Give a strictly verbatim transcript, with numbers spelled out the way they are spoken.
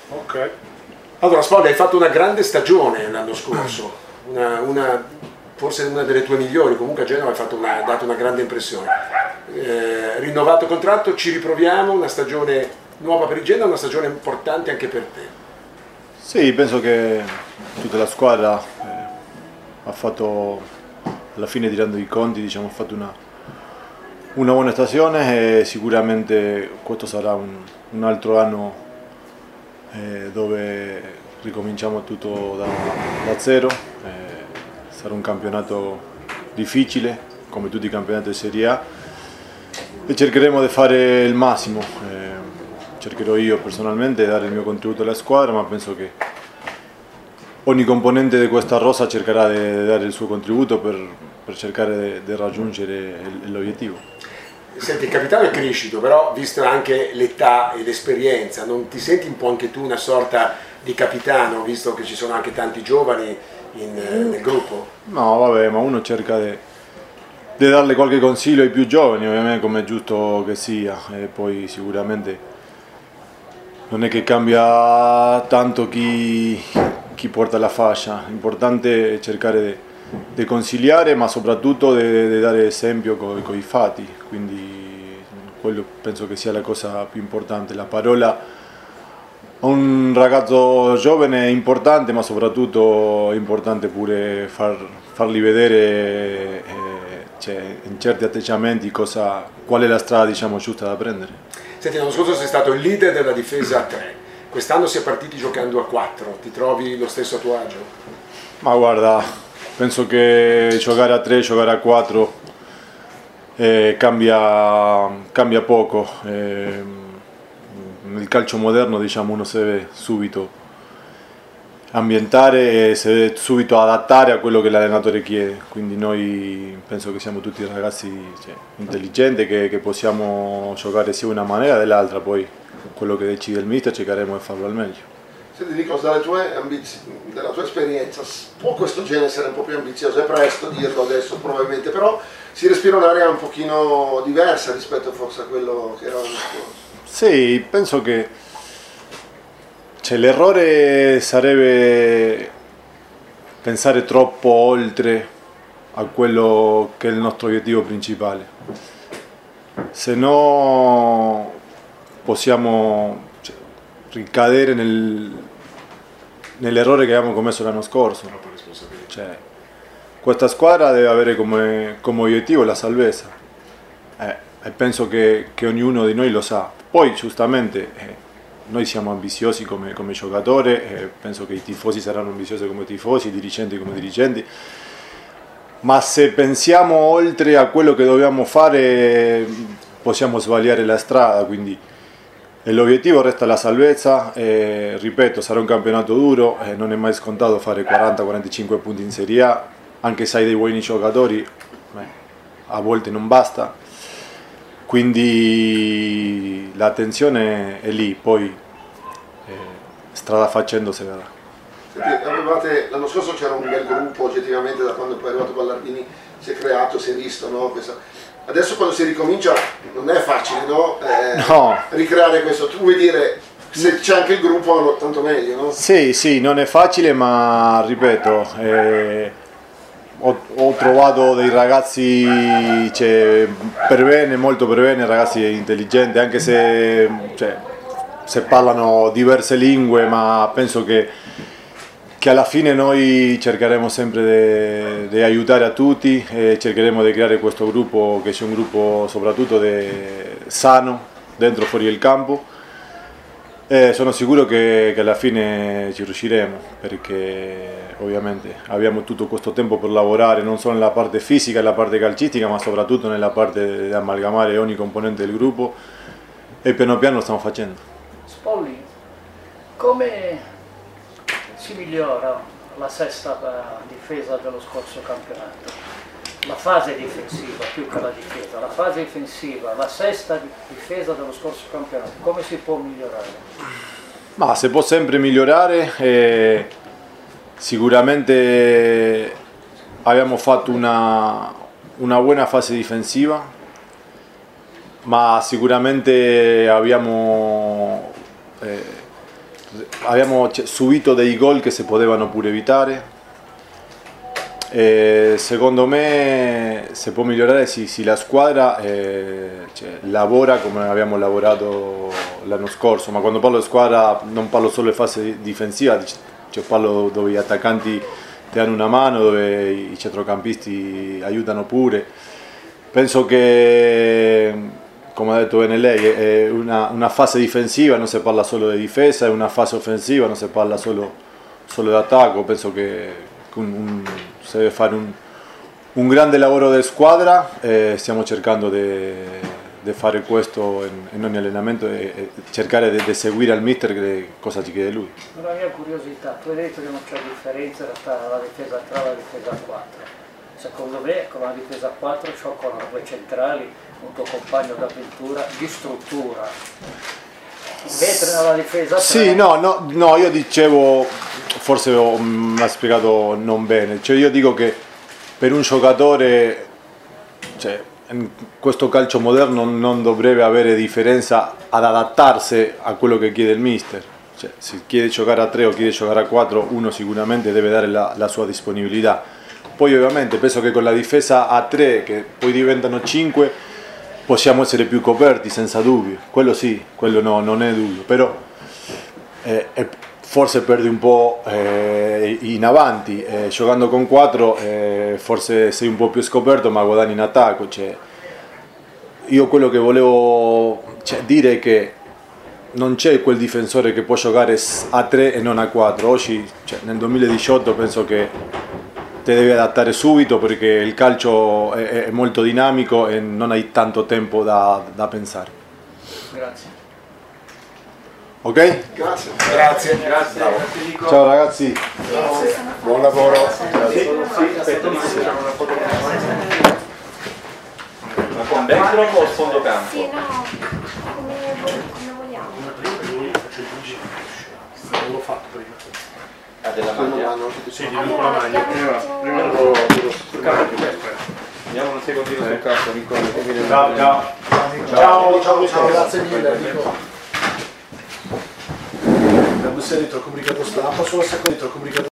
Ok. Allora Spolli, hai fatto una grande stagione l'anno scorso, una, una, forse una delle tue migliori, comunque a Genova hai fatto una, dato una grande impressione. Eh, rinnovato contratto, ci riproviamo, una stagione nuova per il Genova, una stagione importante anche per te. Sì, penso che tutta la squadra eh, ha fatto, alla fine tirando i conti, diciamo, ha fatto una, una buona stagione e sicuramente questo sarà un, un altro anno eh, dove ricominciamo tutto da, da zero. Eh, sarà un campionato difficile, come tutti i campionati di Serie A, e cercheremo di fare il massimo. Eh, cercherò io personalmente di dare il mio contributo alla squadra, ma penso che ogni componente di questa rosa cercherà di dare il suo contributo per, per cercare di raggiungere l'obiettivo. Senti, il capitano è cresciuto, però vista anche l'età e l'esperienza, non ti senti un po' anche tu una sorta di capitano, visto che ci sono anche tanti giovani in, nel gruppo? No, vabbè, ma uno cerca di, di darle qualche consiglio ai più giovani, ovviamente, come è giusto che sia, e poi sicuramente non è che cambia tanto chi, chi porta la fascia, l'importante è cercare di di consigliare, ma soprattutto di dare esempio con i fatti, quindi quello penso che sia la cosa più importante. La parola a un ragazzo giovane è importante, ma soprattutto è importante pure far, fargli vedere eh, cioè, in certi atteggiamenti cosa, qual è la strada, diciamo, giusta da prendere. Senti, l'anno scorso sei stato il leader della difesa a tre, quest'anno si è partiti giocando a quattro, ti trovi lo stesso a tuo agio? Ma guarda, penso che giocare a tre, giocare a quattro eh, cambia, cambia poco. Eh, nel calcio moderno, diciamo, uno si deve subito ambientare e si deve subito adattare a quello che l'allenatore chiede. Quindi noi penso che siamo tutti ragazzi, cioè, intelligenti, che, che possiamo giocare sia una maniera che dell'altra, poi quello che decide il mister cercheremo di farlo al meglio. Senti Nikos, dalle tue dalla tua esperienza, può questo genere essere un po' più ambizioso? È presto dirlo adesso probabilmente, però si respira un'area un pochino diversa rispetto forse a quello che era l'anno scorso. Sì, penso che cioè, l'errore sarebbe pensare troppo oltre a quello che è il nostro obiettivo principale, se no possiamo ricadere nel, nell'errore che abbiamo commesso l'anno scorso. Cioè, questa squadra deve avere come, come obiettivo la salvezza eh, e penso che, che ognuno di noi lo sa. Poi giustamente eh, noi siamo ambiziosi come, come giocatori, eh, penso che i tifosi saranno ambiziosi come tifosi, i dirigenti come dirigenti, ma se pensiamo oltre a quello che dobbiamo fare possiamo sbagliare la strada, quindi l'obiettivo resta la salvezza, eh, ripeto, sarà un campionato duro, eh, non è mai scontato fare quaranta quarantacinque punti in Serie A, anche se hai dei buoni giocatori, eh, a volte non basta, quindi l'attenzione è lì, poi eh, strada facendo si vedrà. L'anno scorso c'era un bel gruppo, oggettivamente, da quando poi è arrivato Ballardini si è creato, si è visto, no? Questa... Adesso quando si ricomincia non è facile, no? Eh, no. Ricreare questo, tu vuoi dire se c'è anche il gruppo tanto meglio, no? Sì, sì, non è facile, ma ripeto, eh, ho, ho trovato dei ragazzi cioè, per bene, molto per bene, ragazzi intelligenti, anche se, cioè, se parlano diverse lingue, ma penso che che alla fine noi cercheremo sempre di aiutare a tutti e cercheremo di creare questo gruppo che sia un gruppo soprattutto de, sano dentro e fuori del campo e sono sicuro che, che alla fine ci riusciremo perché ovviamente abbiamo tutto questo tempo per lavorare non solo nella parte fisica e nella parte calcistica ma soprattutto nella parte di amalgamare ogni componente del gruppo e piano piano lo stiamo facendo. Spolli, come si migliora la sesta difesa dello scorso campionato? La fase difensiva più che la difesa, la fase difensiva, la sesta difesa dello scorso campionato, come si può migliorare? Ma si può sempre migliorare, eh, sicuramente abbiamo fatto una, una buona fase difensiva, ma sicuramente abbiamo eh, abbiamo subito dei gol che si potevano pure evitare. E secondo me si può migliorare se, se la squadra eh, cioè, lavora come abbiamo lavorato l'anno scorso, ma quando parlo di squadra non parlo solo di fase difensiva, cioè parlo dove gli attaccanti ti danno una mano, dove i centrocampisti aiutano pure. Penso che, come ha detto bene lei, è una, una fase difensiva, non si parla solo di difesa, è una fase offensiva, non si parla solo, solo di attacco. Penso che Un, un, si deve fare un, un grande lavoro di squadra e stiamo cercando di fare questo in, in ogni allenamento e, e cercare di seguire al mister che cosa ci chiede lui. Una mia curiosità, tu hai detto che non c'è differenza tra la difesa tre e la difesa quattro. Secondo me con la difesa quattro giocano due centrali, un tuo compagno d'avventura di struttura. Invece nella difesa tre... Sì, no, no, no, io dicevo, forse mi ha spiegato non bene, cioè io dico che per un giocatore, cioè, in questo calcio moderno non dovrebbe avere differenza ad adattarsi a quello che chiede il mister. Cioè, se chiede giocare a tre o chiede giocare a quattro, uno sicuramente deve dare la, la sua disponibilità. Poi ovviamente penso che con la difesa a tre, che poi diventano cinque, possiamo essere più coperti senza dubbio, quello sì, quello no, non è dubbio, però eh, eh, forse perdi un po' eh, in avanti, eh, giocando con quattro eh, forse sei un po' più scoperto ma guadagni in attacco. Cioè, io quello che volevo cioè, dire è che non c'è quel difensore che può giocare a tre e non a quattro, oggi cioè, nel duemiladiciotto penso che ti devi adattare subito perché il calcio è, è molto dinamico e non hai tanto tempo da, da pensare. Grazie. Ok? Grazie. Grazie, grazie. Ciao ragazzi. Grazie. Buon lavoro. Ma con backdrop o sfondo campo? Sì, no, come, come vogliamo. Non l'ho fatto prima. Ah, della maglia? Sì, di con la maglia. Prima, prima lo... Sul campo. Andiamo un secondino sul campo, Nicola. Ciao, ciao. Ciao, ciao, ciao, grazie mille. Abbiamo inserito il comunicato stampa, solo secondo il comunicato